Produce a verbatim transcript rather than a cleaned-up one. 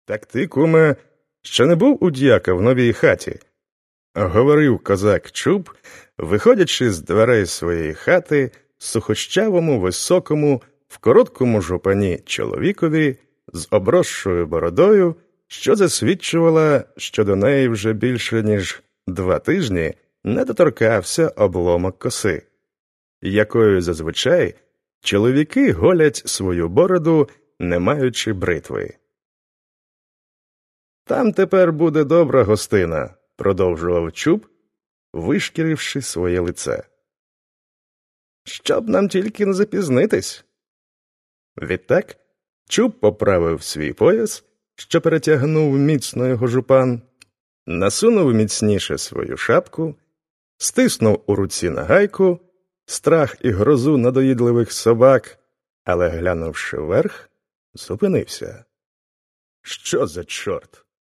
Так ти, куме, ще не був у дяка в новій хаті? Говорив козак Чуб, виходячи з дверей своєї хати сухощавому, високому, в короткому жупані чоловікові з обросшою бородою, що засвідчувала, що до неї вже більше, ніж два тижні не доторкався обломок коси, якою зазвичай чоловіки голять свою бороду, не маючи бритви. «Там тепер буде добра гостина», – продовжував Чуб, вишкіривши своє лице. «Щоб нам тільки не запізнитись». Відтак Чуб поправив свій пояс, що перетягнув міцно його жупан, насунув міцніше свою шапку, стиснув у руці нагайку, страх і грозу надоїдливих собак, але, глянувши вверх, зупинився. «Що за чорт?»